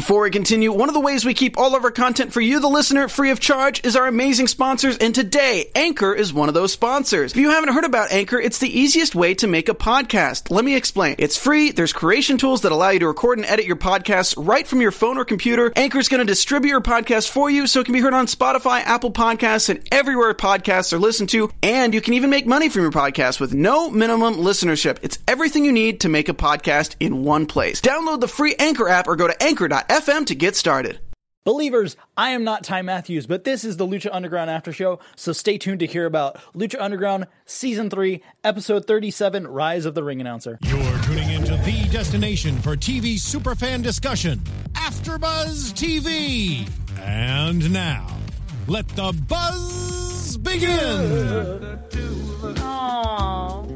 Before we continue, one of the ways we keep all of our content for you, the listener, free of charge is our amazing sponsors, and today, Anchor is one of those sponsors. If you haven't heard about Anchor, it's the easiest way to make a podcast. Let me explain. It's free, there's creation tools that allow you to record and edit your podcasts right from your phone or computer. Anchor's going to distribute your podcast for you so it can be heard on Spotify, Apple Podcasts, and everywhere podcasts are listened to, and you can even make money from your podcast with no minimum listenership. It's everything you need to make a podcast in one place. Download the free Anchor app or go to anchor.fm to get started. Believers, I am not Ty Matthews, but this is the Lucha Underground After Show, so stay tuned to hear about Lucha Underground Season 3, Episode 37, Rise of the Ring Announcer. You're tuning into the destination for TV superfan discussion, AfterBuzz TV. And now, let the buzz begin! Aww.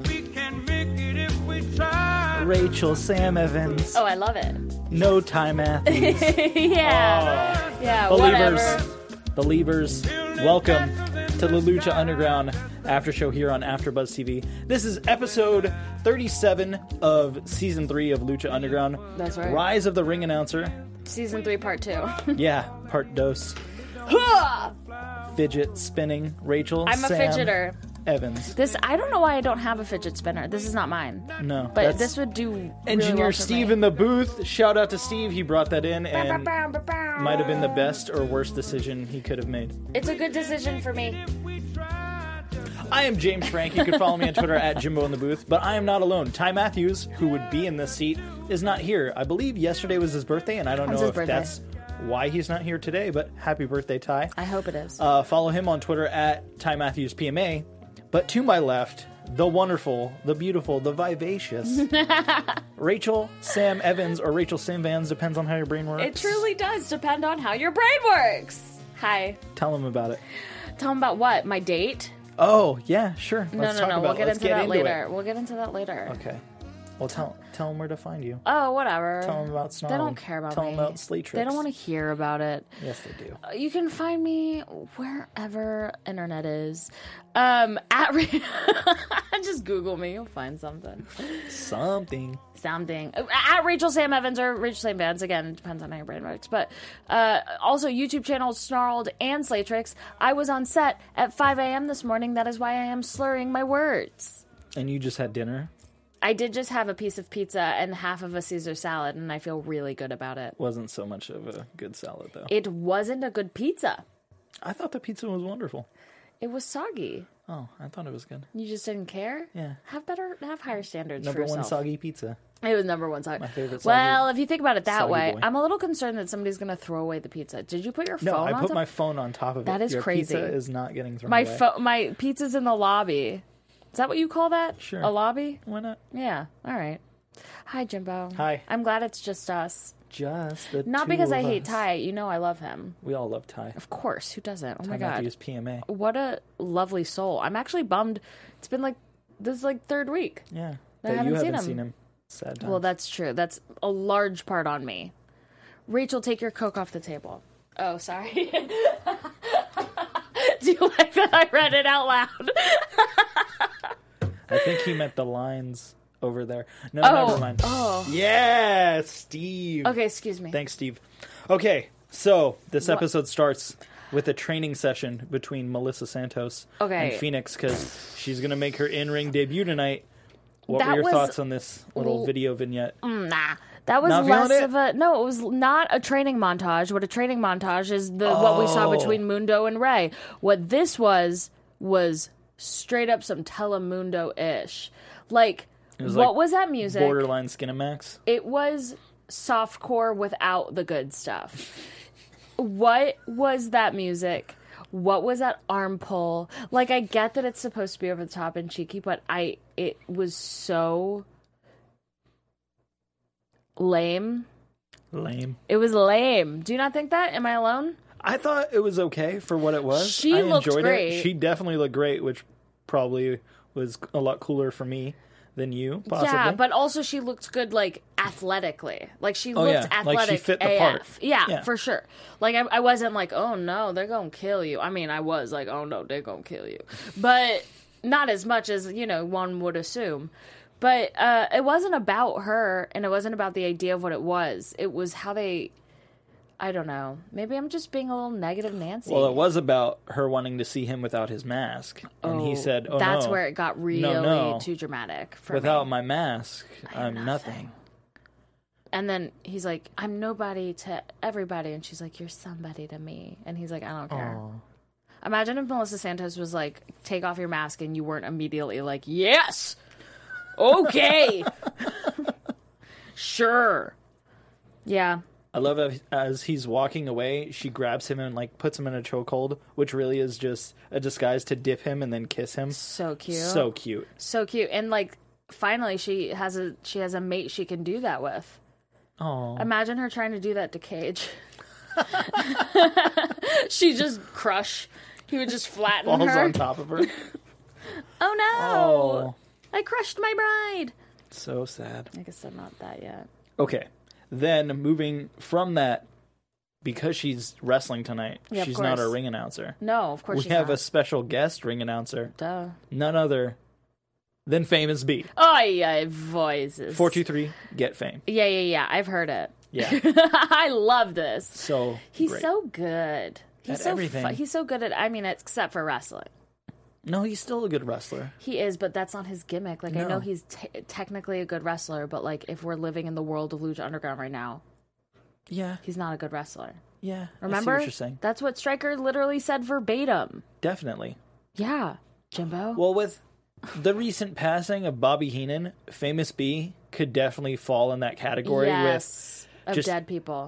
Rachel Sam Evans. Oh, I love it. No Ty Matthews. Yeah. Yeah, Believers, welcome to the Lucha Underground After Show here on AfterBuzz TV. This is episode 37 of Season 3 of Lucha Underground. That's right. Rise of the Ring Announcer. Season 3, Part 2. Yeah, part dos. Fidget spinning. Rachel I'm a Sam fidgeter. Evans. I don't know why I don't have a fidget spinner. This is not mine. No. But this would do really Engineer well for Steve me. in the booth. Shout out to Steve. He brought that in and might have been the best or worst decision he could have made. It's a good decision for me. I am James Frank. You can follow me on Twitter at Jimbo in the Booth. But I am not alone. Ty Matthews, who would be in this seat, is not here. I believe yesterday was his birthday, and I don't know if that's why he's not here today, but happy birthday, Ty. I hope it is. Follow him on Twitter at Ty Matthews PMA. But to my left, the wonderful, the beautiful, the vivacious Rachel Sam Evans, or Rachel Sam Vans, depends on how your brain works. It truly does depend on how your brain works. Hi. Tell him about it. Tell him about what? My date? Oh, yeah, sure. No. We'll get into that later. We'll get into that later. Okay. Well, tell him where to find you. Oh, whatever. Tell him about Snarl. They don't care about me. Tell him about Slate Tricks. They don't want to hear about it. Yes, they do. You can find me wherever internet is. Just Google me. You'll find something. Something. At Rachel Sam Evans or Rachel Sam Vans. Again, it depends on how your brain works. But also YouTube channel Snarled and Slatrix. I was on set at 5 a.m. this morning. That is why I am slurring my words. And you just had dinner? I did just have a piece of pizza and half of a Caesar salad, and I feel really good about it. Wasn't so much of a good salad, though. It wasn't a good pizza. I thought the pizza was wonderful. It was soggy. Oh, I thought it was good. You just didn't care? Yeah. Have higher standards Number for yourself. one soggy pizza. It was number one soggy. My favorite soggy. Well, if you think about it that way, boy. I'm a little concerned that somebody's going to throw away the pizza. Did you put your phone on No, I put top? my phone on top of it. That is Your crazy. Pizza is not getting thrown away. My pizza's in the lobby. Is that what you call that? Sure. A lobby? Why not? Yeah. All right. Hi, Jimbo. Hi. I'm glad it's just us. Just the Not two because I of hate us. Ty. You know I love him. We all love Ty. Of course. Who doesn't? Oh, Ty my God. Matthews PMA. What a lovely soul. I'm actually bummed. It's been this is third week. Yeah. I That haven't you seen haven't him. seen him. Sad times. Well, that's true. That's a large part on me. Rachel, take your Coke off the table. Oh, sorry. Do you like that I read it out loud? I think he meant the lines over there. No, never mind. Oh. Yeah, Steve. Okay, excuse me. Thanks, Steve. Okay, so this episode starts with a training session between Melissa Santos and Phoenix because she's going to make her in-ring debut tonight. What were your thoughts on this little video vignette? Nah. That was Not less feeling of a... No, it was not a training montage. What a training montage is what we saw between Mundo and Ray. What this was straight up some Telemundo-ish. What was that music? Borderline Skinamax. It was softcore without the good stuff. What was that music? What was that arm pull? I get that it's supposed to be over the top and cheeky, but it was so lame. It was lame. Do you not think that? Am I alone? I thought it was okay for what it was. She I looked enjoyed great. It. She definitely looked great, which probably was a lot cooler for me than you, possibly. Yeah, but also she looked good, athletically. She looked athletic she fit the AF. part. Yeah, for sure. I wasn't oh no, they're gonna kill you. I mean, I was oh no, they're gonna kill you. But not as much as, one would assume. But it wasn't about her, and it wasn't about the idea of what it was. It was how they I don't know. Maybe I'm just being a little negative Nancy. Well, it was about her wanting to see him without his mask. And he said, oh, that's no. where it got really too dramatic for Without me. my mask, I'm nothing. And then he's like, I'm nobody to everybody. And she's like, you're somebody to me. And he's like, I don't care. Aww. Imagine if Melissa Santos was like, take off your mask, and you weren't immediately like, yes! Okay! Sure. Yeah. I love it as he's walking away, she grabs him and like puts him in a chokehold, which really is just a disguise to dip him and then kiss him. So cute. So cute. So cute. And like finally she has a mate she can do that with. Oh. Imagine her trying to do that to Cage. She just crush. He would just flatten Falls her. on top of her. Oh no! Oh. I crushed my bride. So sad. I guess I'm not that yet. Okay. Then moving from that, because she's wrestling tonight, Yeah, she's of not course. a ring announcer. No, of course We she's have not. a special guest ring announcer. Duh. None other than Famous B. Oh yeah, voices. 423, get fame. Yeah. I've heard it. Yeah. I love this. So He's great. so good. He's At so everything. He's so good at. I mean, except for wrestling. No, he's still a good wrestler. He is, but that's not his gimmick. Like I No. know he's technically a good wrestler, but like if we're living in the world of Lucha Underground right now, Yeah. he's not a good wrestler. Yeah. Remember? I see what you're saying. That's what Stryker literally said verbatim. Definitely. Yeah, Jimbo. Well, with the recent passing of Bobby Heenan, Famous B could definitely fall in that category yes, of just- dead people.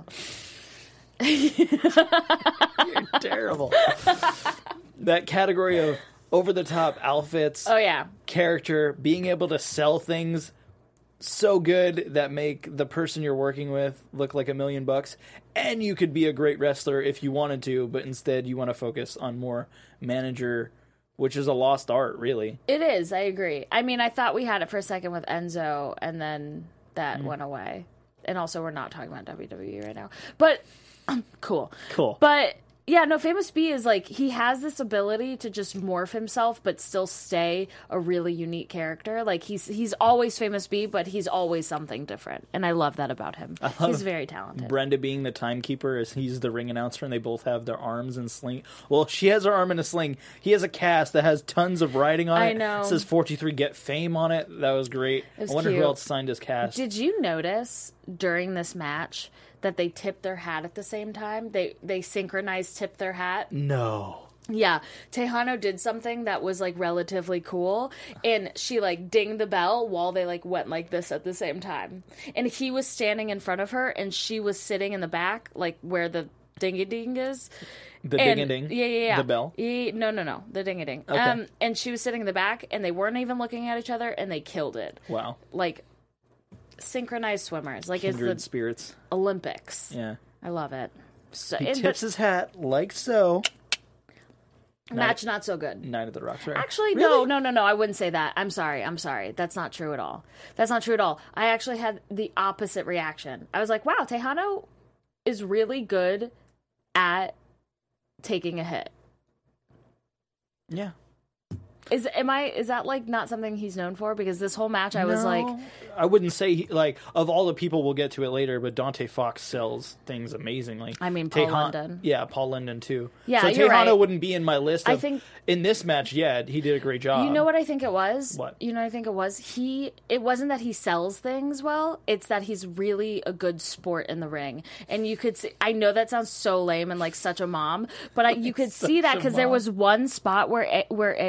with you're terrible. That category of over-the-top outfits, Oh yeah, character, being able to sell things so good that make the person you're working with look like $1 million, and you could be a great wrestler if you wanted to, but instead you want to focus on more manager, which is a lost art, really. it is. I agree. I mean, I thought we had it for a second with Enzo, and then that went away. And also, we're not talking about WWE right now, but cool. But yeah, no, Famous B is like, he has this ability to just morph himself, but still stay a really unique character. Like he's always Famous B, but he's always something different, and I love that about him. He's very talented. Brenda being the timekeeper as he's the ring announcer, and they both have their arms in sling. Well, she has her arm in a sling. He has a cast that has tons of writing on it. I know. It says 423 get fame on it. That was great. was I wonder cute. who else signed his cast. Did you notice during this match that they tipped their hat at the same time? They synchronized tipped their hat. No. Yeah, Tejano did something that was like relatively cool, and she like dinged the bell while they like went like this at the same time. And he was standing in front of her, and she was sitting in the back, like where the ding-a-ding is. The And- ding-a-ding? Yeah. The bell? No, the ding-a-ding. Okay. And she was sitting in the back, and they weren't even looking at each other, and they killed it. Wow. Like synchronized swimmers, like it's Kindred the spirits. Olympics. Yeah. I love it. So, He and- tips his hat like so. but match not so good. Night at the Roxbury. Actually, Really? no. I wouldn't say that. I'm sorry. That's not true at all. I actually had the opposite reaction. I was like, wow, Tejano is really good at taking a hit. Yeah. Is that like not something he's known for? Because this whole match I was like, I wouldn't say like of all the people, we'll get to it later, but Dante Fox sells things amazingly. I mean, Paul London. Yeah, Paul London too. Yeah, so you're Tejano right. wouldn't be in my list. I think in this match, yeah, he did a great job. You know what I think it was? What? You know what I think it was? It wasn't that he sells things well, it's that he's really a good sport in the ring. And you could see, I know that sounds so lame and like such a mom, but you could see that because there was one spot where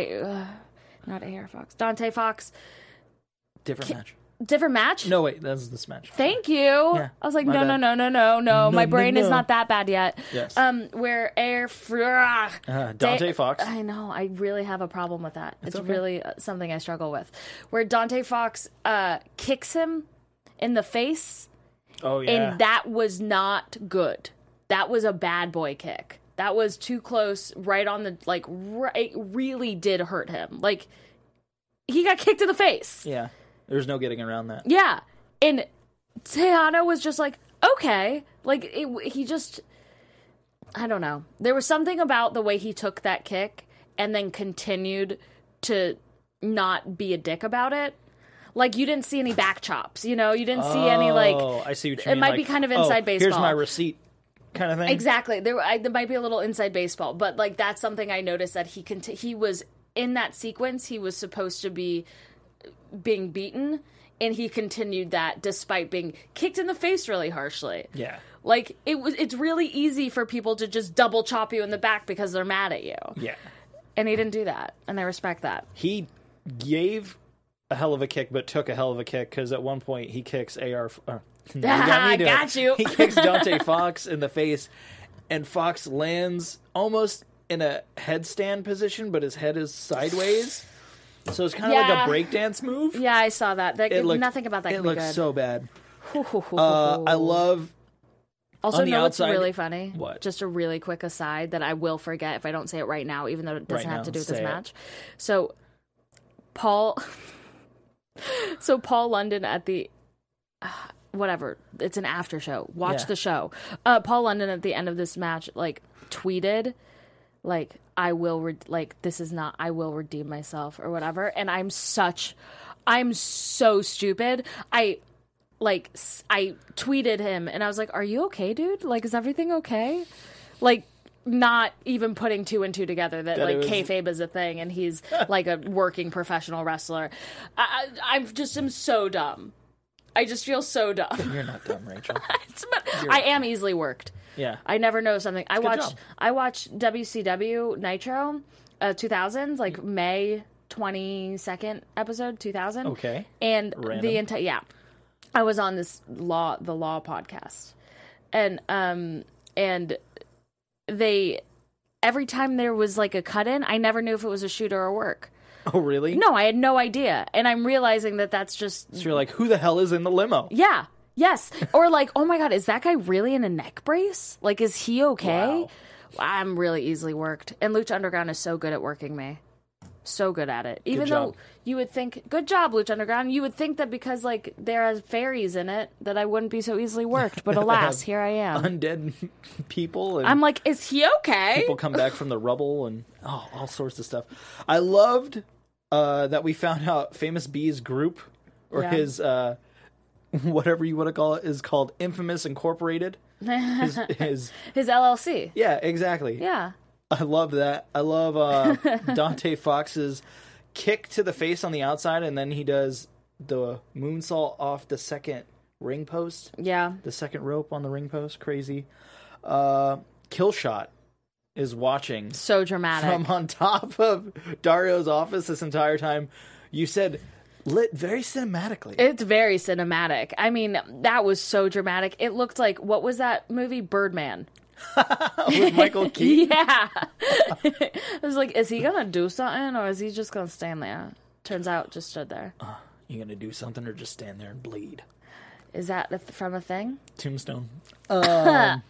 not AR Fox, Dante Fox. Different match. Different match? No, wait, that's this match. Thank you. Yeah, I was like, my no. bad. My brain is no. not that bad yet. Yes. Where Dante Fox. I know. I really have a problem with that. It's okay. really something I struggle with. Where Dante Fox kicks him in the face, Oh yeah. and that was not good. That was a bad boy kick. That was too close, right on the, like, it really did hurt him. Like, he got kicked in the face. Yeah. There's no getting around that. Yeah. And Tejano was just like, okay. Like, he just, I don't know. There was something about the way he took that kick and then continued to not be a dick about it. Like, you didn't see any back chops, you know? You didn't see any, like, Oh, I see what you mean. it might be kind of inside baseball. Here's my receipt. kind of thing. Exactly. There might be a little inside baseball, but like that's something I noticed that he was in that sequence. He was supposed to be being beaten, and he continued that despite being kicked in the face really harshly. Yeah. Like it's really easy for people to just double chop you in the back because they're mad at you. Yeah. And he didn't do that, and I respect that. He gave a hell of a kick, but took a hell of a kick because at one point he kicks Got you. He kicks Dante Fox in the face, and Fox lands almost in a headstand position, but his head is sideways. So it's kind of like a breakdance move. Yeah, I saw that. Nothing about that. It looks so bad. I love. Also, know what's really funny? What? Just a really quick aside that I will forget if I don't say it right now, even though it doesn't have to do with this match. So, Paul London at the whatever, it's an after show. Watch the show. Paul London at the end of this match like tweeted like I will redeem myself or whatever, and I'm so stupid. I tweeted him and I was like, "Are you okay, dude? Like, is everything okay?" Like, not even putting two and two together that like kayfabe is a thing and he's like a working professional wrestler. I'm so dumb. I just feel so dumb. You're not dumb, Rachel. I am easily worked. Yeah. I never know something. I watched WCW Nitro 2000s, like May 22nd episode 2000. Okay. And Random. the entire I was on the law podcast. And they every time there was like a cut in, I never knew if it was a shoot or a work. Oh, really? No, I had no idea. And I'm realizing that's just... So you're like, who the hell is in the limo? Yeah. Yes. Or like, oh my God, is that guy really in a neck brace? Like, is he okay? Wow. I'm really easily worked. And Lucha Underground is so good at working me. So good at it. Even though you would think, good job, Lucha Underground. You would think that because like there are fairies in it that I wouldn't be so easily worked. But alas, here I am. Undead people. And I'm like, is he okay? People come back from the rubble and all sorts of stuff. I loved that we found out Famous B's group or his whatever you want to call it is called Infamous Incorporated. His LLC. Yeah, exactly. Yeah. I love that. I love Dante Fox's kick to the face on the outside, and then he does the moonsault off the second ring post. Yeah. The second rope on the ring post. Crazy. Killshot is watching. So dramatic. From on top of Dario's office this entire time. You said lit very cinematically. It's very cinematic. I mean, that was so dramatic. It looked like, what was that movie? Birdman. With Michael Keaton? Yeah. I was like, is he gonna do something or is he just gonna stand there? Turns out just stood there. You gonna do something or just stand there and bleed? Is that from a thing? Tombstone. There's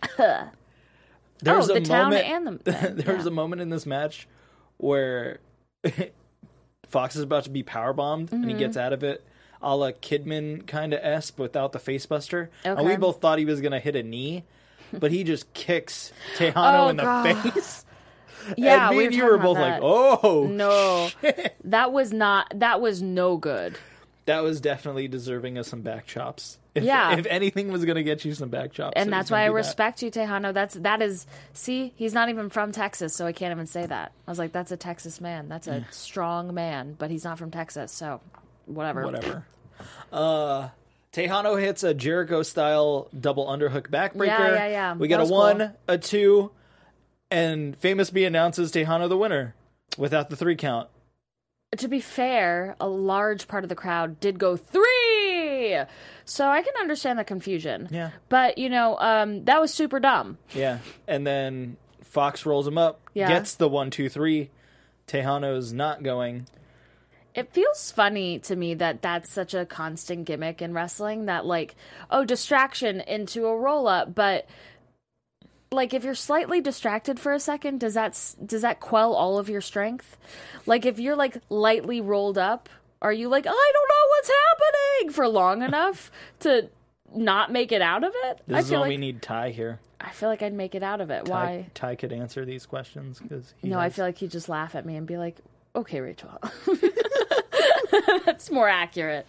a town moment, and the thing. There's a moment in this match where Fox is about to be powerbombed and he gets out of it a la Kidman kind of esque without the facebuster. Okay. And we both thought he was gonna hit a knee. But he just kicks Tejano in the face. Yeah, and me and you were both like, oh, no. Shit. That was no good. That was definitely deserving of some back chops. If anything was going to get you some back chops. And that's why I respect you, Tejano. See, he's not even from Texas, so I can't even say that. I was like, that's a Texas man. That's a strong man, but he's not from Texas, so whatever. Tejano hits a Jericho-style double underhook backbreaker. Yeah. We get a 1, a 2, and Famous B announces Tejano the winner without the 3 count. To be fair, a large part of the crowd did go 3! So I can understand the confusion. Yeah. But, that was super dumb. Yeah. And then Fox rolls him up, gets the 1, 2, 3. Tejano's not going. It feels funny to me that that's such a constant gimmick in wrestling that like, distraction into a roll up, but like if you're slightly distracted for a second, does that quell all of your strength? Like if you're like lightly rolled up, are you like, I don't know what's happening for long enough to not make it out of it? This is why we need Ty here. I feel like I'd make it out of it. Why? Ty could answer these questions because I feel like he'd just laugh at me and be like, okay, Rachel. That's more accurate.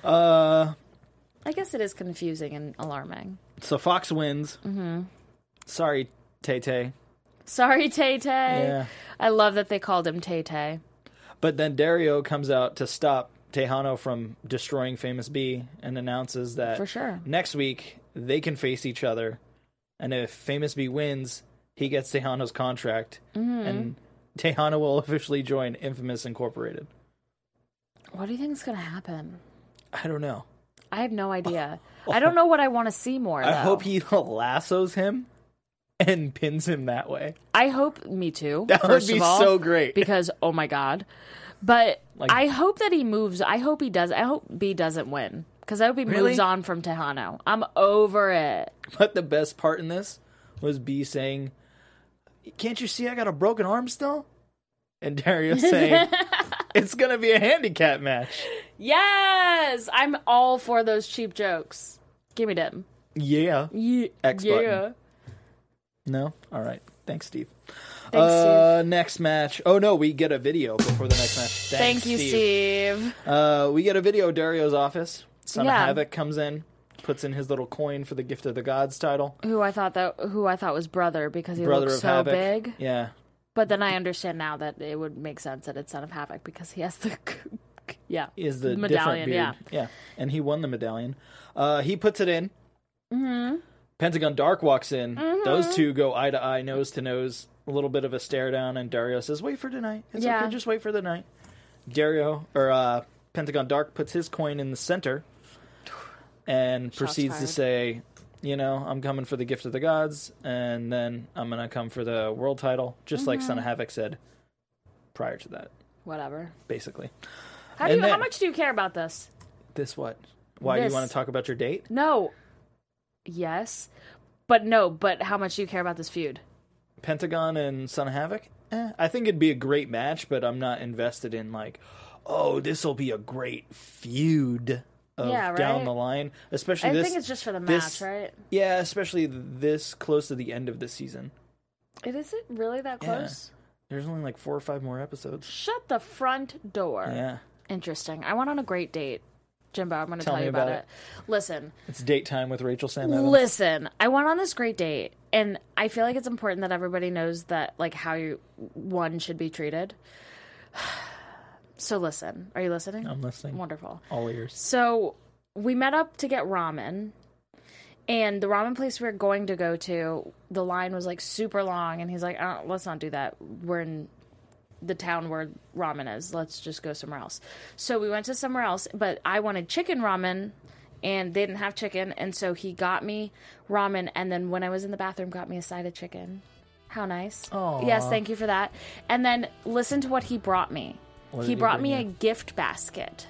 I guess it is confusing and alarming. So Fox wins. Sorry, Tay-Tay. Sorry, Tay-Tay. Yeah. I love that they called him Tay-Tay. But then Dario comes out to stop Tejano from destroying Famous B and announces that For sure. next week they can face each other, and if Famous B wins, he gets Tejano's contract, and Tejano will officially join Infamous Incorporated. What do you think is going to happen? I don't know. I have no idea. I don't know what I want to see more, though. I hope he lassos him and pins him that way. I hope, me too. That would be so great. Because, oh my God. But I hope that he moves. I hope he does. I hope B doesn't win. Because I hope he moves on from Tejano. I'm over it. But the best part in this was B saying, "Can't you see I got a broken arm still?" And Dario saying, "It's going to be a handicap match." Yes! I'm all for those cheap jokes. Give me them. Yeah. X yeah. button. No? All right. Thanks, Steve. Thanks, Steve. Next match. Oh, no, we get a video before the next match. Thank you, Steve. We get a video of Dario's office. Son of Yeah. Havoc comes in, puts in his little coin for the Gift of the Gods title. Who I thought was brother because he Brother looks of so Havoc. big. Yeah. But then I understand now that it would make sense that it's Son of Havoc because he has the He has the medallion. different beard. Yeah. And he won the medallion. He puts it in. Mm-hmm. Pentagon Dark walks in. Mm-hmm. Those two go eye to eye, nose to nose. A little bit of a stare down, and Dario says, "Wait for tonight. It's okay, just wait for the night." Pentagon Dark puts his coin in the center and Shots proceeds to say, "I'm coming for the Gift of the Gods, and then I'm going to come for the world title," just like Son of Havoc said prior to that. Whatever. Basically. How much do you care about this? This what? Why do you want to talk about your date? No. Yes. But no, but how much do you care about this feud? Pentagon and Son of Havoc? I think it'd be a great match, but I'm not invested in this will be a great feud down the line. Especially I think it's just for the match, right? Yeah, especially this close to the end of the season. Is it really that close? Yeah. There's only 4 or 5 more episodes. Shut the front door. Yeah. Interesting. I went on a great date. Jimbo, I'm going to tell you about it. Listen. It's date time with Rachel Sam Evans. Listen, I went on this great date, and I feel like it's important that everybody knows that, how one should be treated. So listen. Are you listening? I'm listening. Wonderful. All ears. So we met up to get ramen, and the ramen place we were going to go to, the line was super long, and he's like, let's not do that. We're in the town where ramen is. Let's just go somewhere else. So we went to somewhere else, but I wanted chicken ramen, and they didn't have chicken, and so he got me ramen, and then when I was in the bathroom, got me a side of chicken. How nice. Aww. Yes, thank you for that. And then listen to what he brought me. He brought me a gift basket.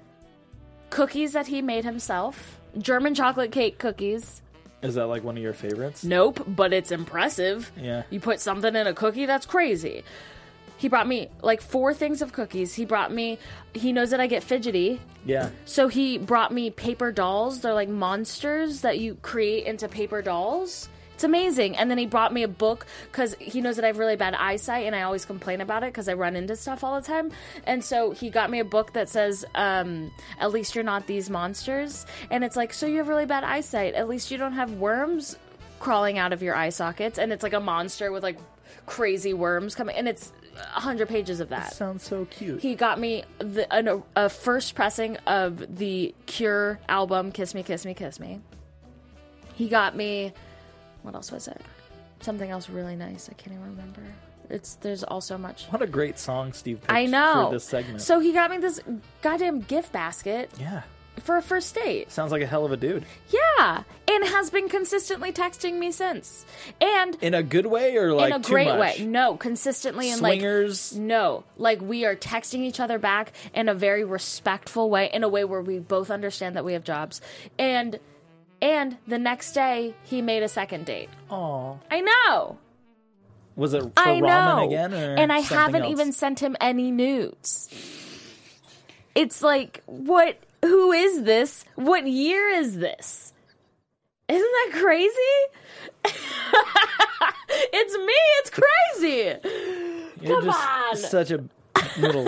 Cookies that he made himself. German chocolate cake cookies. Is that one of your favorites? Nope, but it's impressive. Yeah. You put something in a cookie, that's crazy. He brought me 4 things of cookies. He knows that I get fidgety. Yeah. So he brought me paper dolls. They're monsters that you create into paper dolls. It's amazing. And then he brought me a book because he knows that I have really bad eyesight and I always complain about it because I run into stuff all the time. And so he got me a book that says, "At least you're not these monsters." And it's so you have really bad eyesight. At least you don't have worms crawling out of your eye sockets. And it's a monster with crazy worms coming. And it's 100 pages of that. Sounds so cute. He got me a first pressing of the Cure album, Kiss Me, Kiss Me, Kiss Me. He got me... What else was it? Something else really nice. I can't even remember. There's all so much. What a great song Steve picked I know. for this segment. So he got me this goddamn gift basket. Yeah. For a first date. Sounds like a hell of a dude. Yeah. And has been consistently texting me since. And in a good way or in a great too much? way. No, consistently in swingers. No. We are texting each other back in a very respectful way, in a way where we both understand that we have jobs. And the next day, he made a second date. Aww. I know. Was it for ramen again? Or and I something haven't else? even sent him any nudes. It's what? Who is this? What year is this? Isn't that crazy? It's me. It's crazy. You're Come on. Such a little...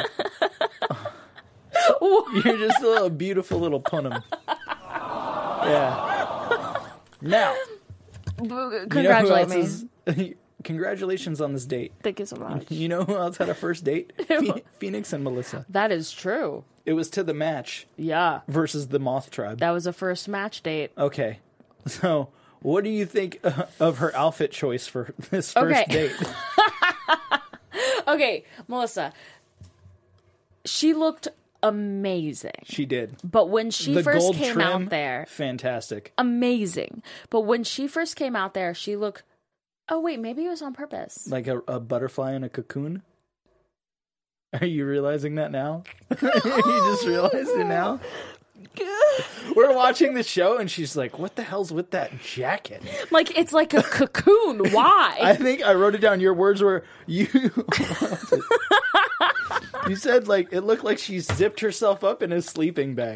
You're just a little beautiful little punum. Yeah. Now, Congratulate me. Congratulations on this date. Thank you so much. You know who else had a first date? Phoenix and Melissa. That is true. It was to the match. Yeah. Versus the Moth Tribe. That was a first match date. Okay. So, what do you think of her outfit choice for this first date? Okay, Melissa. She looked amazing. She did. But when she first came out there... Fantastic. Amazing. But when she first came out there, she looked... Oh, wait, maybe it was on purpose. Like a butterfly in a cocoon? Are you realizing that now? You just realized it now? We're watching the show, and she's like, what the hell's with that jacket? Like, it's like a cocoon. Why? I think I wrote it down. Your words were, you said, like, it looked like she zipped herself up in a sleeping bag.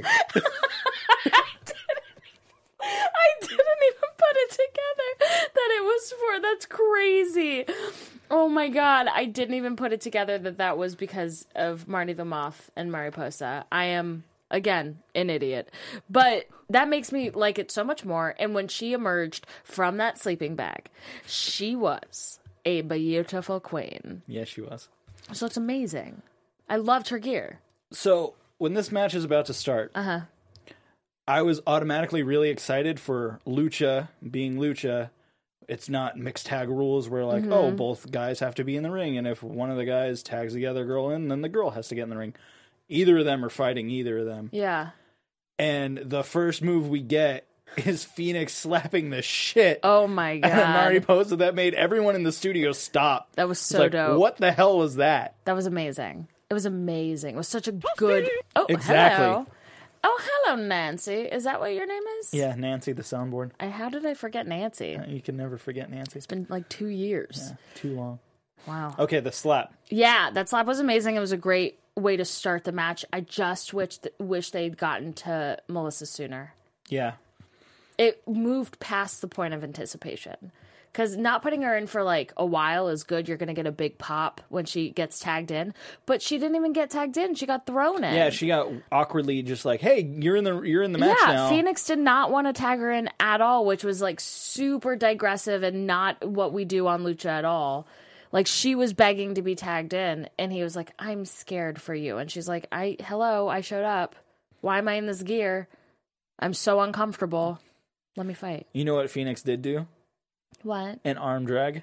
I didn't even put it together that it was for. That's crazy. Oh my God. I didn't even put it together that was because of Marty the Moth and Mariposa. I am, again, an idiot. But that makes me like it so much more. And when she emerged from that sleeping bag, she was a beautiful queen. Yes, she was. So it's amazing. I loved her gear. So when this match is about to start, I was automatically really excited for Lucha being Lucha. It's not mixed tag rules where like, oh, both guys have to be in the ring. And if one of the guys tags the other girl in, then the girl has to get in the ring. Either of them are fighting either of them. Yeah. And the first move we get is Phoenix slapping the shit. Oh my God. And Mariposa that made everyone in the studio stop. That was so dope. What the hell was that? That was amazing. It was amazing. It was such a good... Oh, exactly. Hello. Oh, hello, Nancy. Is that what your name is? Yeah, Nancy, the soundboard. How did I forget Nancy? You can never forget Nancy. It's been like 2 years. Yeah, too long. Wow. Okay, the slap. Yeah, that slap was amazing. It was a great way to start the match. I just wish they'd gotten to Melissa sooner. Yeah. It moved past the point of anticipation. Because not putting her in for like a while is good. You're going to get a big pop when she gets tagged in. But she didn't even get tagged in. She got thrown in. Yeah, she got awkwardly just like, hey, you're in the match now. Yeah, Phoenix did not want to tag her in at all, which was like super digressive and not what we do on Lucha at all. Like she was begging to be tagged in and he was like, I'm scared for you. And she's like, I showed up. Why am I in this gear? I'm so uncomfortable. Let me fight. You know what Phoenix did do? What? An arm drag.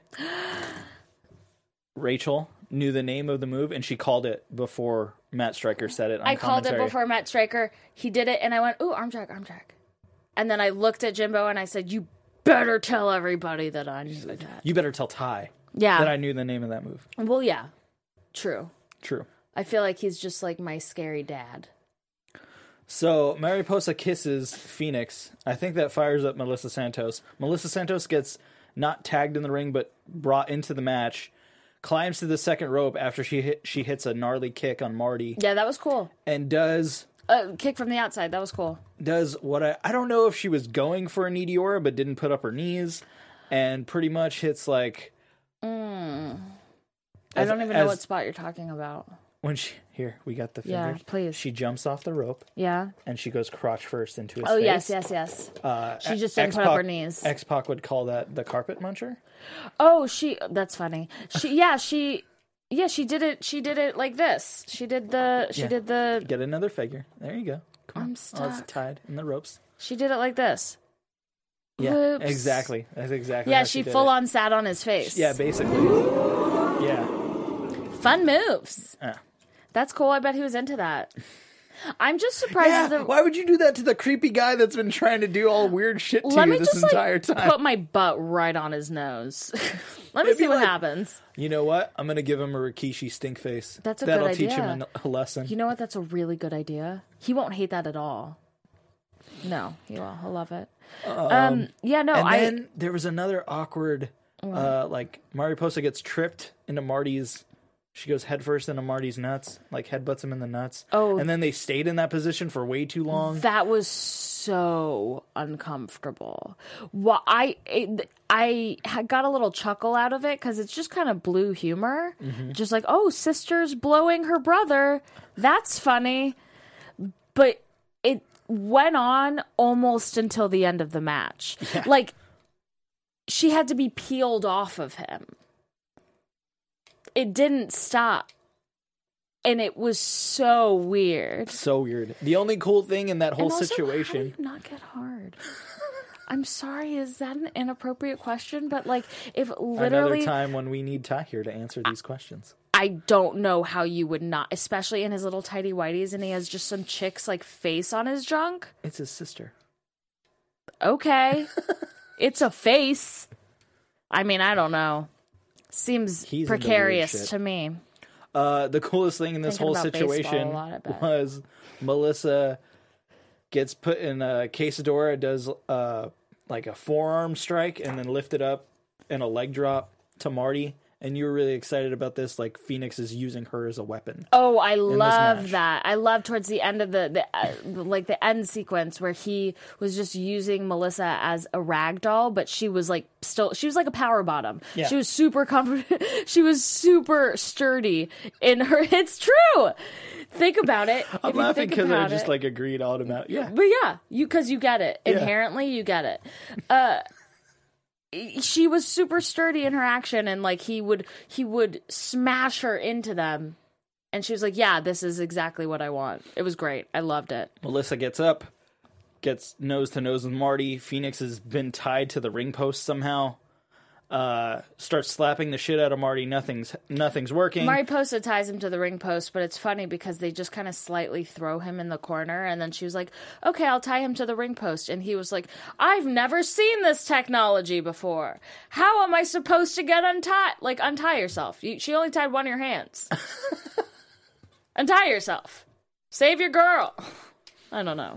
Rachel knew the name of the move, and she called it before Matt Striker said it on commentary. Called it before Matt Striker. He did it, and I went, ooh, arm drag, arm drag. And then I looked at Jimbo, and I said, you better tell everybody that I knew that. You better tell Ty that I knew the name of that move. Well, yeah. True. I feel like he's just like my scary dad. So, Mariposa kisses Phoenix. I think that fires up Melissa Santos. Melissa Santos gets not tagged in the ring, but brought into the match. Climbs to the second rope after she hits a gnarly kick on Marty. Yeah, that was cool. And does... kick from the outside. That was cool. Does what I don't know if she was going for a Meteora, but didn't put up her knees. And pretty much hits like... I don't even know what spot you're talking about. When here, we got the fingers. Yeah, please. She jumps off the rope. Yeah. And she goes crotch first into his face. Oh, yes. She just didn't put up her knees. X-Pac would call that the carpet muncher. Oh, that's funny. She did it. She did it like this. She did the. Get another figure. There you go. Come on. I'm stuck. Oh, it's tied in the ropes. She did it like this. Yeah, Whoops. Exactly. That's exactly. Yeah, she full on sat on his face. Yeah, basically. Yeah. Fun moves. That's cool. I bet he was into that. I'm just surprised. Yeah, why would you do that to the creepy guy that's been trying to do all weird shit to you this entire time? Put my butt right on his nose. Let me see what happens. You know what? I'm going to give him a Rikishi stink face. That's a good idea. That'll teach him a lesson. You know what? That's a really good idea. He won't hate that at all. No, he will. He'll love it. And then there was another awkward, like Mariposa gets tripped into Marty's. She goes headfirst into Marty's nuts, like headbutts him in the nuts. Oh. And then they stayed in that position for way too long. That was so uncomfortable. Well, I got a little chuckle out of it because it's just kind of blue humor. Mm-hmm. Just like, oh, sister's blowing her brother. That's funny. But it went on almost until the end of the match. Yeah. Like, she had to be peeled off of him. It didn't stop. And it was so weird. So weird. The only cool thing in that whole also, situation... how do you not get hard? I'm sorry, is that an inappropriate question? But, like, if literally... Another time when we need Ty here to answer these questions. I don't know how you would not, especially in his little tighty whities, and he has just some chick's, like, face on his junk. It's his sister. Okay. It's a face. I mean, I don't know. Seems precarious to me. The coolest thing in this whole situation was Melissa gets put in a quesadora, does like a forearm strike, and then lifted up in a leg drop to Marty. And you were really excited about this, like Phoenix is using her as a weapon. Oh, I love that. I love towards the end of the end sequence where he was just using Melissa as a rag doll, but she was like a power bottom. Yeah. She was super she was super sturdy in her. It's true. Think about it. I'm laughing because I just like agreed automatically. Yeah. But yeah, because you get it. Inherently, you get it. She was super sturdy in her action, and like he would smash her into them, and she was like, "Yeah, this is exactly what I want." It was great. I loved it. Melissa gets up, gets nose to nose with Marty. Phoenix has been tied to the ring post somehow. Starts slapping the shit out of Marty. Nothing's working. Mariposa ties him to the ring post, but it's funny because they just kind of slightly throw him in the corner, and then she was like, "Okay, I'll tie him to the ring post," and he was like, "I've never seen this technology before. How am I supposed to get untied? Like, untie yourself. She only tied one of your hands. Untie yourself. Save your girl." I don't know.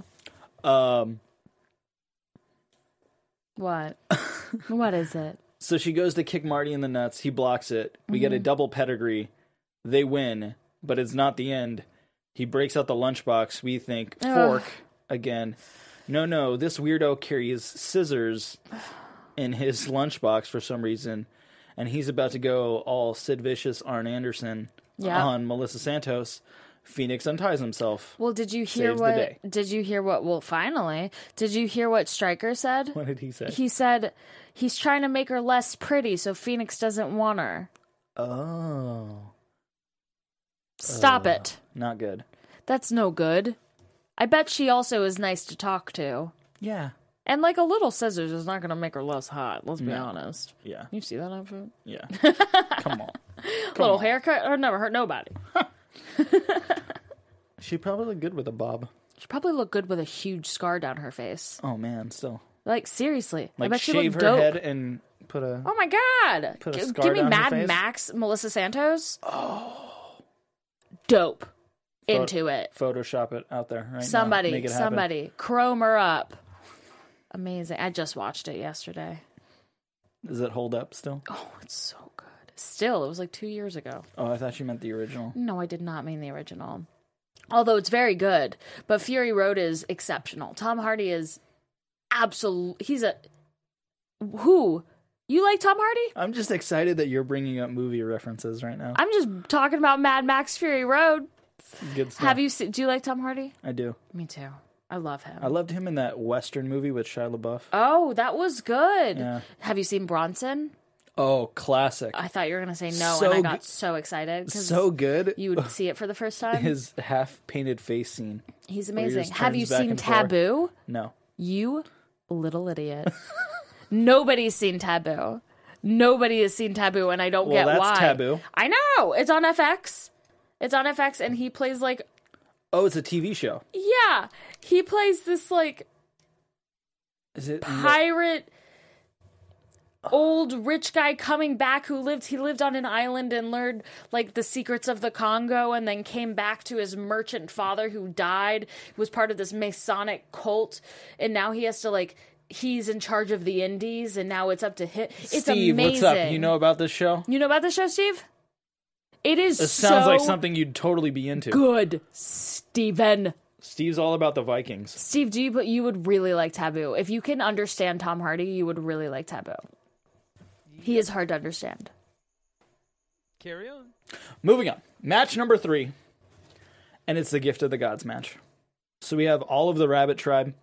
What? What is it? So she goes to kick Marty in the nuts. He blocks it. We get a double pedigree. They win, but it's not the end. He breaks out the lunchbox. We think, fork again. No, this weirdo carries scissors in his lunchbox for some reason, and he's about to go all Sid Vicious, Arn Anderson on Melissa Santos. Phoenix unties himself. Well, did you hear what? Well, finally, did you hear what Stryker said? What did he say? He said he's trying to make her less pretty, so Phoenix doesn't want her. Oh, stop it! Not good. That's no good. I bet she also is nice to talk to. Yeah. And like a little scissors is not going to make her less hot. Let's be honest. Yeah. You see that outfit? Yeah. Come on. Little haircut or never hurt nobody. She probably looked good with a bob. She probably looked good with a huge scar down her face. Oh man, still. Like seriously, like I bet shave her dope. head and put a. Oh my god! Put a scar Give me down Mad her face? Max, Melissa Santos. Oh, dope. Into it. Photoshop it out there right somebody, now. Make it happen. Somebody, chrome her up. Amazing! I just watched it yesterday. Does it hold up still? Oh, it's so good. Still, it was like 2 years ago. Oh, I thought you meant the original. No, I did not mean the original. Although it's very good, but Fury Road is exceptional. Tom Hardy is he's a... Who? You like Tom Hardy? I'm just excited that you're bringing up movie references right now. I'm just talking about Mad Max Fury Road. Good stuff. Have you seen... Do you like Tom Hardy? I do. Me too. I love him. I loved him in that Western movie with Shia LaBeouf. Oh, that was good. Yeah. Have you seen Bronson? Oh, classic. I thought you were going to say no, and I got so excited. So good. You would see it for the first time? His half-painted face scene. He's amazing. Have you seen Taboo? No. You little idiot. Nobody's seen Taboo. Nobody has seen Taboo, and I don't get why. That's Taboo. I know. It's on FX. It's on FX, and he plays like... Oh, it's a TV show. Yeah. He plays this, like... Is it... pirate... old rich guy coming back he lived on an island and learned like the secrets of the Congo, and then came back to his merchant father who died, was part of this Masonic cult, and now he has to like he's in charge of the Indies, and now it's up to him. It's Steve, amazing. What's up? You know about this show? You know about this show, Steve? It sounds like something you'd totally be into. Good, Steven. Steve's all about the Vikings. Steve, you would really like Taboo. If you can understand Tom Hardy, you would really like Taboo. He is hard to understand. Carry on. Moving on. Match number 3. And it's the Gift of the Gods match. So we have all of the Rabbit Tribe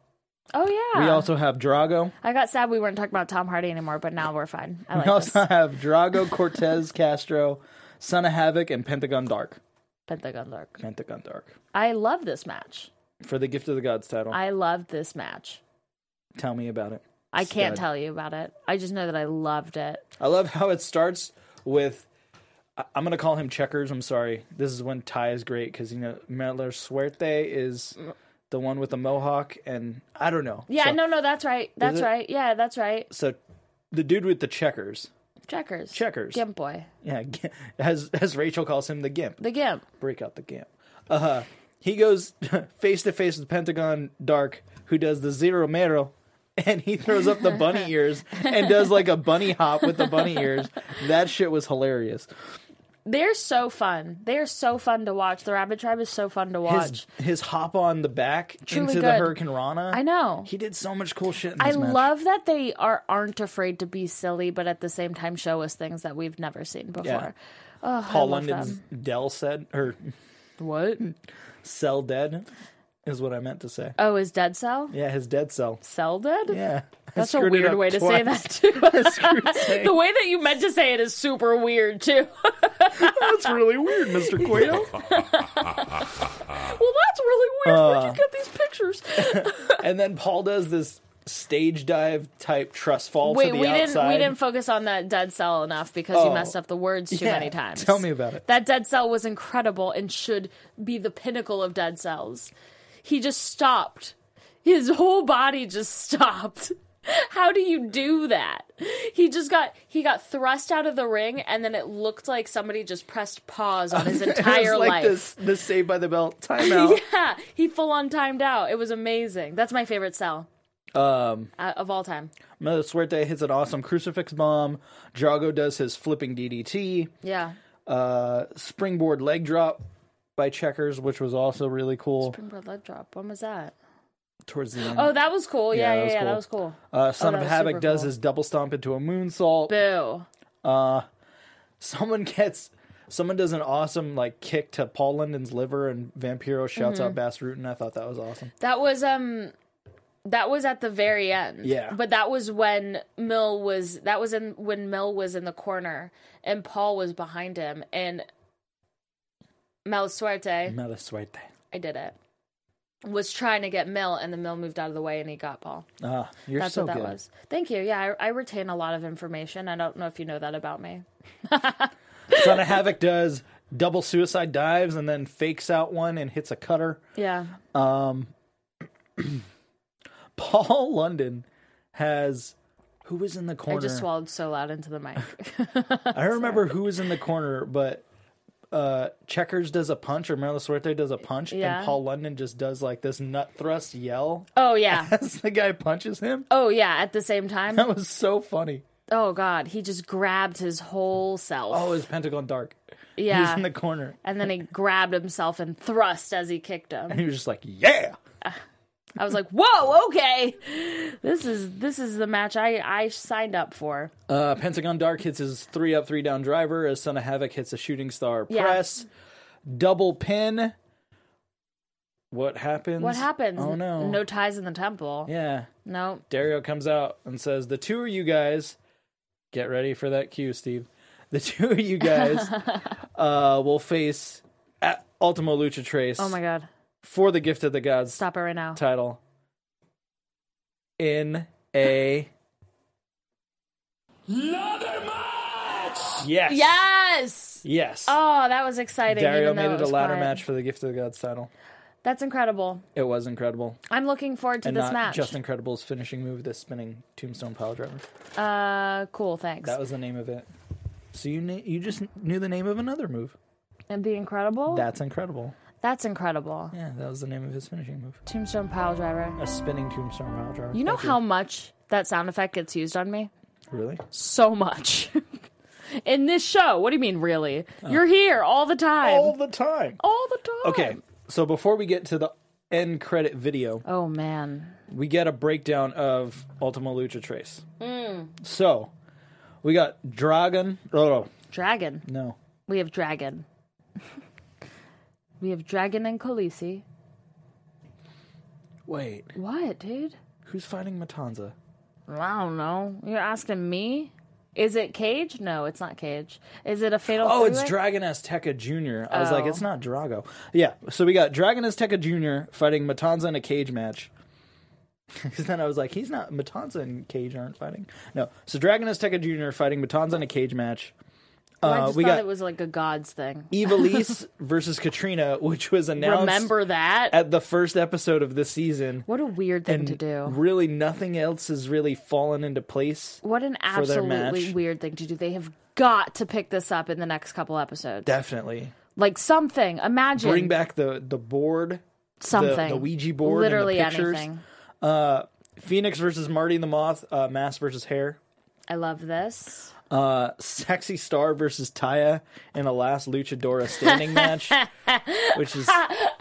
Oh, yeah. We also have Drago. I got sad we weren't talking about Tom Hardy anymore, but now we're fine. I like We also this. have Drago, Cortez, Castro, Son of Havoc, and Pentagon Dark. Pentagon Dark. Pentagon Dark. I love this match. For the Gift of the Gods title. I loved this match. Tell me about it. I can't tell you about it. I just know that I loved it. I love how it starts with... I'm going to call him Checkers. I'm sorry. This is when Ty is great because, Miller Suerte is the one with the mohawk, and I don't know. Yeah, no, that's right. That's right. Yeah, that's right. So the dude with the checkers. Checkers. Gimp boy. Yeah, as Rachel calls him, the Gimp. The Gimp. Break out the Gimp. He goes face to face with Pentagon Dark, who does the Zero Mero, and he throws up the bunny ears and does like a bunny hop with the bunny ears. That shit was hilarious. They're so fun. They're so fun to watch. The Rabbit Tribe is so fun to watch. His hop on the back Truly into good. the Hurricane Rana. I know. He did so much cool shit in this match. I love that they aren't afraid to be silly, but at the same time show us things that we've never seen before. Yeah. Oh, Paul London's Dell said, or what? Cell dead is what I meant to say. Oh, his dead cell? Yeah, his dead cell. Cell dead? Yeah. That's a weird way to say that, too. The way that you meant to say it is super weird, too. That's really weird, Mr. Cueto. Well, that's really weird. Where'd you get these pictures? And then Paul does this stage dive type trust fall to the outside. We didn't focus on that dead cell enough because you messed up the words too many times. Tell me about it. That dead cell was incredible and should be the pinnacle of dead cells. He just stopped. His whole body just stopped. How do you do that? He got thrust out of the ring, and then it looked like somebody just pressed pause on his entire it was like life. This Saved by the Bell timeout. Yeah, he full on timed out. It was amazing. That's my favorite cell of all time. Mother Suerte hits an awesome crucifix bomb. Drago does his flipping DDT. Yeah. Springboard leg drop by Checkers, which was also really cool. Springboard leg drop. When was that? Towards the end. Oh, that was cool. Yeah, that was cool. Son of was Havoc super does cool. his double stomp into a moonsault. Boo. Someone does an awesome kick to Paul London's liver, and Vampiro shouts out Bass Rutten. I thought that was awesome. That was at the very end. Yeah. But that was when Mill was in the corner and Paul was behind him, and Mala Suerte. I did it. Was trying to get Mill, and the Mill moved out of the way, and he got Paul. You're That's so what that good. was. Thank you. Yeah, I retain a lot of information. I don't know if you know that about me. Son of Havoc does double suicide dives and then fakes out one and hits a cutter. Yeah. Paul London has... Who was in the corner? I just swallowed so loud into the mic. I don't remember who was in the corner, but Checkers does a punch, or Mala Suerte does a punch, and Paul London just does this nut thrust yell. Oh, yeah. As the guy punches him. Oh, yeah, at the same time. That was so funny. Oh, God. He just grabbed his whole self. Oh, it was Pentagon Dark. Yeah. He was in the corner. And then he grabbed himself and thrust as he kicked him. And he was just like, yeah! I was like, whoa, okay. This is the match I signed up for. Pentagon Dark hits his 3-up, 3-down driver as Son of Havoc hits a shooting star press. Double pin. What happens? Oh, no. No ties in the temple. Yeah. No. Dario comes out and says, the two of you guys, get ready for that cue, Steve. The two of you guys will face at Ultimo Lucha Trace. Oh, my God. For the Gift of the Gods. Stop it right now. Title. In a ladder match. Yes. Yes. Yes. Oh, that was exciting. Dario made it a ladder match for the Gift of the Gods title. That's incredible. It was incredible. I'm looking forward to this match. Just Incredible's finishing move, the spinning tombstone pile driver. Cool. Thanks. That was the name of it. So you just knew the name of another move. And the Incredible. That's incredible. That's incredible. Yeah, that was the name of his finishing move. Tombstone pile driver. A spinning tombstone pile driver. You know how much that sound effect gets used on me? Really? So much. In this show. What do you mean, really? You're here all the time. All the time. All the time. Okay, so before we get to the end credit video, oh man, we get a breakdown of Ultimo Lucha Trace. So, we got Dragon. Oh, Dragon. no. We have Dragon. We have Dragon and Khaleesi. Wait. What, dude? Who's fighting Matanza? I don't know. You're asking me? Is it Cage? No, it's not Cage. Is it a fatal Oh, it's three-way? Dragon Azteca Jr. I was like, it's not Drago. Yeah, so we got Dragon Azteca Jr. fighting Matanza in a cage match. Because then I was like, Matanza and Cage aren't fighting. No, so Dragon Azteca Jr. fighting Matanza in a cage match. I just we thought got it was like a God's thing. Ivelisse versus Katrina, which was announced Remember that? at the first episode of the season. What a weird thing And to do. really nothing else has really fallen into place. What an for their absolutely match. weird thing to do. They have got to pick this up in the next couple episodes. Definitely. Like something. Imagine. Bring back the board. something. The Ouija board. Literally and the pictures. anything. Phoenix versus Marty and the Moth. Mask versus hair. I love this. Sexy Star versus Taya in a last Luchadora standing match, which is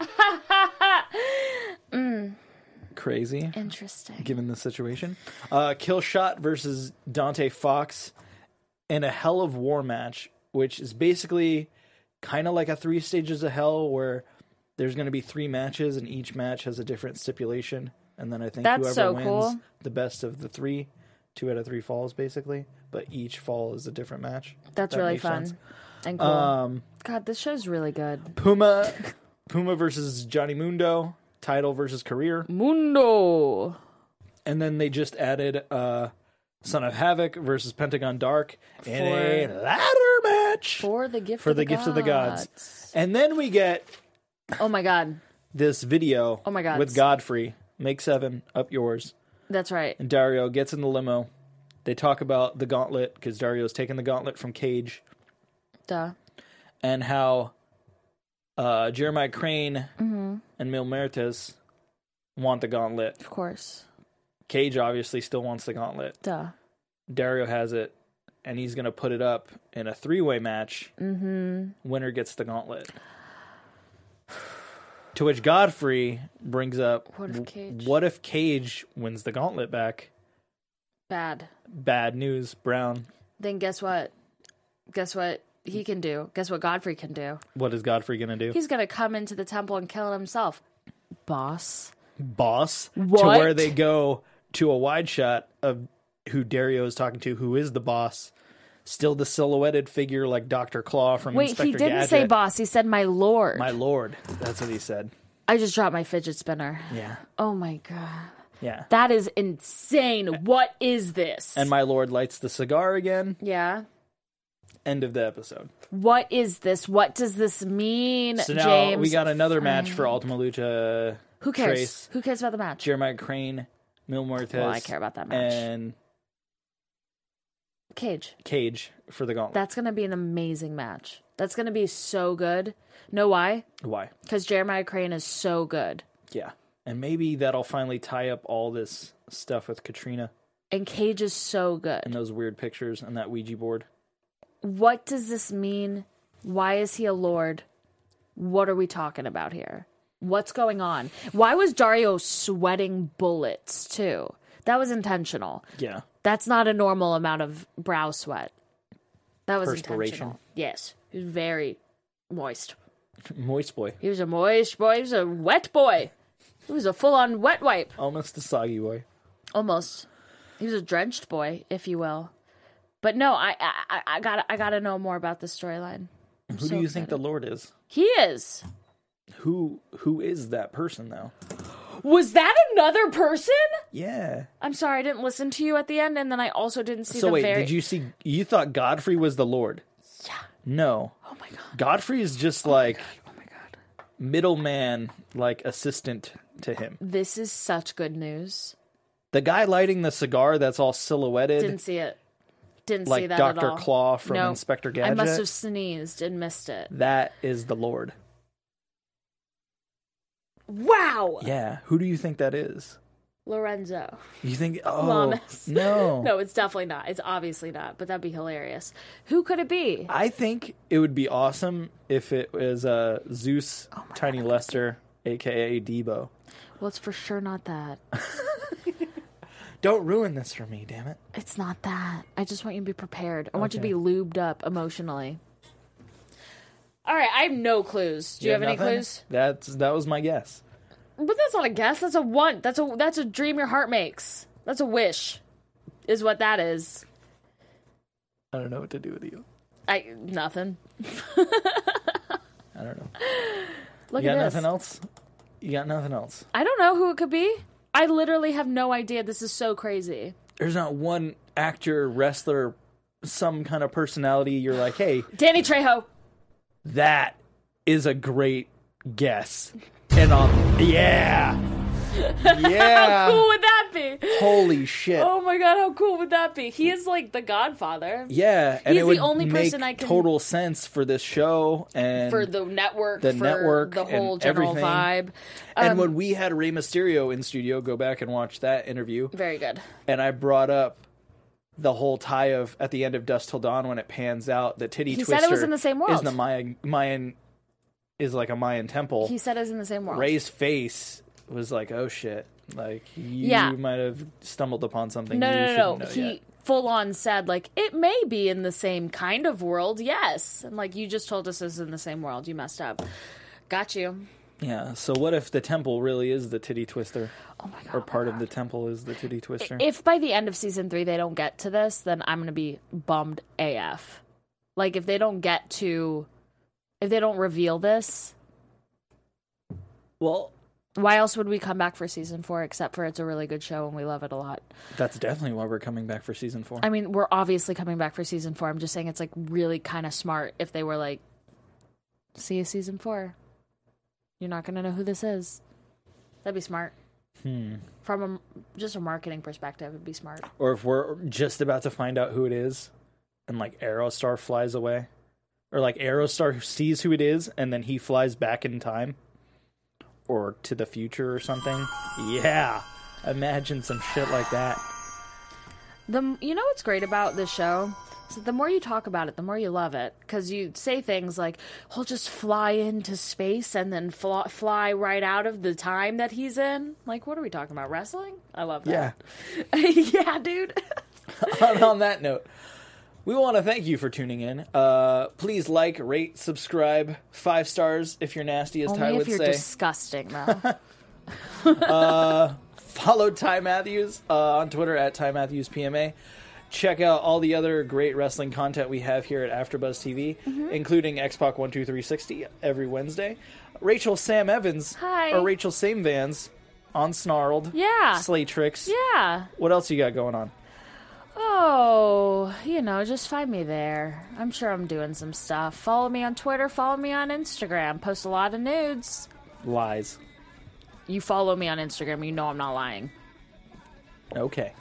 crazy Interesting. given the situation. Killshot versus Dante Fox in a Hell of War match, which is basically kind of like a 3 Stages of Hell where there's going to be 3 matches and each match has a different stipulation. And then I think That's whoever so wins cool. the best of the 3, 2 out of 3 falls basically, but each fall is a different match. That's That really makes fun sense. and cool. God, this show's really good. Puma versus Johnny Mundo, title versus career. Mundo. And then they just added Son of Havoc versus Pentagon Dark in a ladder match For the gift of the gods. And then we get Oh my God. this video Oh my God. with Godfrey. Make 7, up yours. That's right. And Dario gets in the limo. They talk about the gauntlet because Dario's taken the gauntlet from Cage. Duh. And how Jeremiah Crane Mm-hmm. and Mil Muertes want the gauntlet. Of course. Cage obviously still wants the gauntlet. Duh. Dario has it, and he's going to put it up in a 3-way match. Mm-hmm. Winner gets the gauntlet. To which Godfrey brings up, what if Cage wins the gauntlet back? Bad. Bad news, Brown. Then guess what? Guess what he can do? Guess what Godfrey can do? What is Godfrey going to do? He's going to come into the temple and kill it himself. Boss. Boss. What? To where they go to a wide shot of who Dario is talking to, who is the boss. Still the silhouetted figure like Dr. Claw from Inspector Gadget. Wait, he didn't say boss. He said my lord. My lord. That's what he said. I just dropped my fidget spinner. Yeah. Oh my God. Yeah. That is insane. What is this? And my lord lights the cigar again. Yeah. End of the episode. What is this? What does this mean, So now James? we got another match for Ultima Lucha. Who cares? Trace, Who cares about the match? Jeremiah Crane, Mil Muertes. Well, I care about that match. And Cage for the gauntlet. That's going to be an amazing match. That's going to be so good. Know why? Why? Because Jeremiah Crane is so good. Yeah. And maybe that'll finally tie up all this stuff with Katrina. And Cage is so good. And those weird pictures and that Ouija board. What does this mean? Why is he a lord? What are we talking about here? What's going on? Why was Dario sweating bullets, too? That was intentional. Yeah. That's not a normal amount of brow sweat. That was Perspiration. intentional. Yes. He was very moist. Moist boy. He was a moist boy. He was a wet boy. He was a full-on wet wipe. Almost a soggy boy. Almost. He was a drenched boy, if you will. But no, I gotta know more about this storyline. Who do you think the Lord is? He is. Who is that person, though? Was that another person? Yeah. I'm sorry, I didn't listen to you at the end, and then I also didn't see So the wait, very... did you see... You thought Godfrey was the Lord? Yeah. No. Oh my God. Godfrey is just like... Oh my God. middleman, like assistant to him. This is such good news. The guy lighting the cigar that's all silhouetted. Didn't see it. Didn't like see that Dr. at all. Claw from No, Inspector Gadget. I must have sneezed and missed it. That is the Lord. Wow! Yeah. Who do you think that is? Lorenzo. You think... Oh, Lamas. no. No, it's definitely not. It's obviously not, but that'd be hilarious. Who could it be? I think it would be awesome if it was Zeus Tiny Lester, a.k.a. Debo. Well, it's for sure not that. Don't ruin this for me, damn it. It's not that. I just want you to be prepared. I want you to be lubed up emotionally. All right, I have no clues. Do you have any nothing? clues? That was my guess. But that's not a guess. That's a want. That's a dream your heart makes. That's a wish, is what that is. I don't know what to do with you. Nothing. I don't know. Look you at got this. nothing else? You got nothing else? I don't know who it could be. I literally have no idea. This is so crazy. There's not one actor, wrestler, some kind of personality you're like, hey, Danny Trejo. That is a great guess. And yeah. How cool would that be? Holy shit. Oh my god, how cool would that be? He is like the Godfather. Yeah, and he's it would the only make person I can total sense for this show and for the network, the whole general everything. vibe. And when we had Rey Mysterio in studio, go back and watch that interview. Very good. And I brought up the whole tie of at the end of Dusk Till Dawn when it pans out, the titty twister. He said it was in the same world. Is the Mayan is like a Mayan temple. He said it was in the same world. Rey's face was like, oh shit. Like, you might have stumbled upon something. No. He yet. full on said, like, it may be in the same kind of world, yes. And, like, you just told us it's in the same world. You messed up. Got you. Yeah, so what if the temple really is the titty twister? Oh my god. Or part of the temple is the titty twister? If by the end of season 3 they don't get to this, then I'm going to be bummed AF. Like, if they don't reveal this... Well... Why else would we come back for season 4 except for it's a really good show and we love it a lot? That's definitely why we're coming back for season 4. I mean, we're obviously coming back for season 4. I'm just saying it's like really kind of smart if they were like, see you season 4. You're not going to know who this is. That'd be smart. From just a marketing perspective, it'd be smart. Or if we're just about to find out who it is and like Aerostar flies away. Or like Aerostar sees who it is and then he flies back in time. Or to the future or something. Yeah. Imagine some shit like that. You know what's great about this show? So the more you talk about it, the more you love it. Because you say things like, he'll just fly into space and then fly right out of the time that he's in. Like, what are we talking about? Wrestling? I love that. Yeah. Yeah, dude. On that note, we want to thank you for tuning in. Please like, rate, subscribe. 5 stars if you're nasty, as Ty would say. Only if you're disgusting, though. Follow Ty Matthews on Twitter at Ty Matthews PMA. Check out all the other great wrestling content we have here at AfterBuzz TV, including X-Pac 12360 every Wednesday. Rachel Sam Evans, or Rachel Same Vans on Snarled. Yeah. Slay Tricks. Yeah. What else you got going on? Oh, just find me there. I'm sure I'm doing some stuff. Follow me on Twitter. Follow me on Instagram. Post a lot of nudes. Lies. You follow me on Instagram. You know I'm not lying. Okay.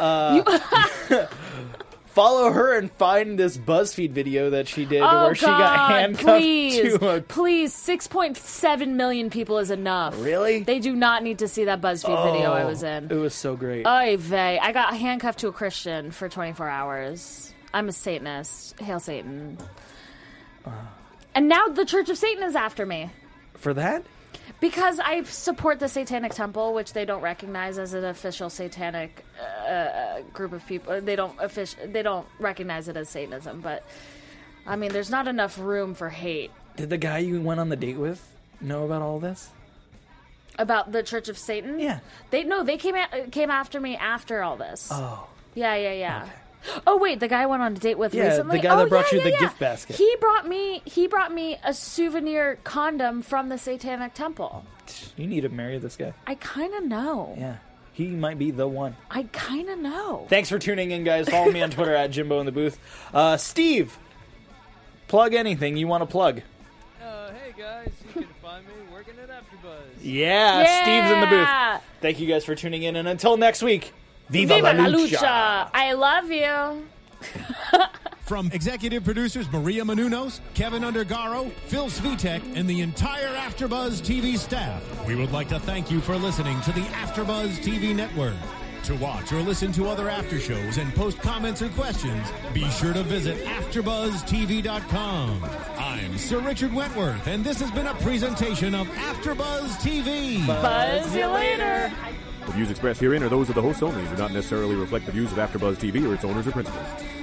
Follow her and find this BuzzFeed video that she did where she got handcuffed to a... Please, 6.7 million people is enough. Really? They do not need to see that BuzzFeed video I was in. It was so great. Oy vey. I got handcuffed to a Christian for 24 hours. I'm a Satanist. Hail Satan. And now the Church of Satan is after me. For that? Because I support the Satanic Temple, which they don't recognize as an official satanic group of people. They don't recognize it as Satanism. But I mean, there's not enough room for hate. Did the guy you went on the date with know about all this? About the Church of Satan? Yeah. They came after me after all this. Oh. Yeah. Okay. Oh wait, the guy I went on a date with recently. The guy that brought you the gift basket. He brought me a souvenir condom from the Satanic Temple. You need to marry this guy. I kind of know. Yeah. He might be the one. I kind of know. Thanks for tuning in, guys. Follow me on Twitter at Jimbo in the Booth. Steve, plug anything you want to plug. Hey guys, you can find me working at AfterBuzz. Yeah, Steve's in the booth. Thank you guys for tuning in, and until next week, Viva la lucha! I love you. From executive producers Maria Menounos, Kevin Undergaro, Phil Svitek, and the entire AfterBuzz TV staff, we would like to thank you for listening to the AfterBuzz TV network. To watch or listen to other after shows and post comments or questions, be sure to visit AfterBuzzTV.com. I'm Sir Richard Wentworth, and this has been a presentation of AfterBuzz TV. Buzz you later. The views expressed herein are those of the hosts only and do not necessarily reflect the views of AfterBuzz TV or its owners or principals.